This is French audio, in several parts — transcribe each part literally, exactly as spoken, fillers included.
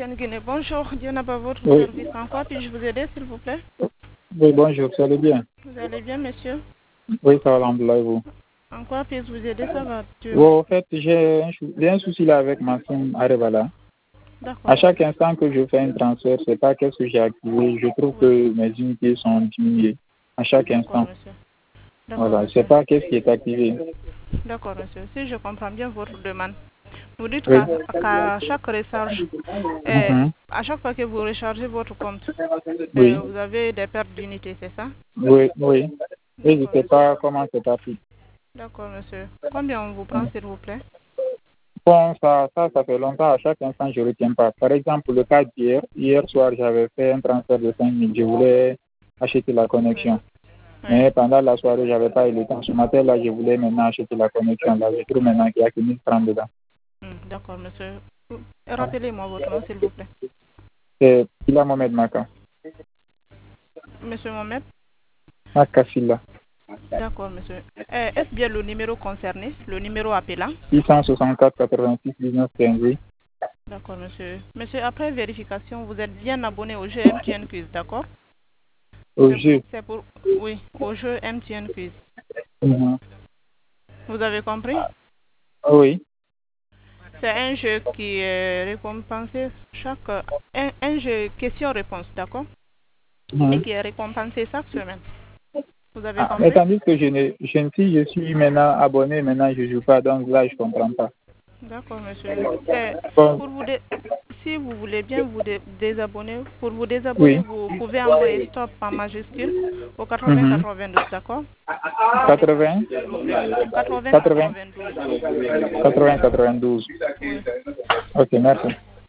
M T N Guinée. Bonjour, Dieu n'a pas votre Oui. service. En quoi puis-je vous aider, s'il vous plaît? Oui, bonjour, ça allez bien? Vous allez bien, monsieur? Oui, ça va, alhamdoulilah, et vous? En quoi puis-je vous aider? Ça va, Dieu. Bon, en fait, j'ai un, chou- j'ai un souci là avec ma SIM Arevalo. D'accord. À chaque instant que je fais un transfert, c'est pas qu'est-ce que j'ai activé. Je trouve que mes unités sont diminuées à chaque D'accord, instant. monsieur. D'accord, Voilà, monsieur. c'est pas qu'est-ce qui est activé. D'accord, monsieur. Si je comprends bien votre demande, vous dites Oui. qu'à qu'à chaque recharge, euh, Mhm. à chaque fois que vous rechargez votre compte, euh, Oui, vous avez des pertes d'unités, c'est ça? oui, oui. Et je D'accord, ne sais monsieur. pas comment c'est parti. D'accord, monsieur. Combien on vous prend, s'il vous plaît? Bon, ça, ça, ça fait longtemps. À chaque instant, je ne retiens pas. Par exemple, le cas d'hier, hier soir, j'avais fait un transfert de cinq mille. Je voulais acheter la Oui. connexion. Oui. Mais pendant la soirée, je n'avais pas eu le temps. Ce matin, là, je voulais maintenant acheter la connexion. Là, je trouve maintenant qu'il y a que mille francs dedans. Hmm, d'accord, monsieur. Rappelez-moi votre nom, s'il vous plaît. C'est Silla Mohamed Maka. Monsieur Mohamed? Maka Silla. D'accord, monsieur. Euh, Est-ce bien le numéro concerné, le numéro appelant? six cent soixante-quatre quatre-vingt-six dix-neuf quinze. Oui. D'accord, monsieur. Monsieur, après vérification, vous êtes bien abonné au jeu M T N Quiz, d'accord? Au C'est pour, jeu. c'est pour, oui, au jeu M T N Quiz. Mhm. Vous avez compris? Ah oui. C'est un jeu qui est récompensé chaque, un, un jeu question-réponse, d'accord? Et Mhm. qui est récompensé chaque semaine. Vous avez Ah, mais compris? tandis que je ne, je ne si je suis maintenant abonné, maintenant je ne joue pas, donc là je ne comprends pas. D'accord, monsieur. C'est Bon, pour vous dé- si vous voulez bien vous dé- désabonner, pour vous désabonner, oui. vous pouvez envoyer stop en majuscule au quatre-vingts Mhm. quatre-vingt-douze, d'accord? quatre-vingts quatre-vingts quatre-vingts quatre-vingt-douze. quatre-vingts quatre-vingt-douze. Oui. Ok, merci.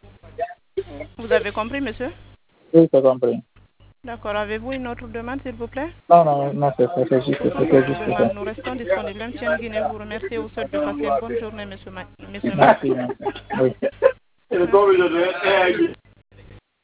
Vous avez compris, monsieur? Oui, c'est compris. D'accord. Avez-vous une autre demande, s'il vous plaît? Non, non, non, c'est c'est juste, Pour toute c'est autre juste ça. demande, nous restons disponibles. M T N Guinée vous remercie et vous souhaite de passer une bonne journée, monsieur, Ma- monsieur Maka. Merci, merci. Oui. Merci.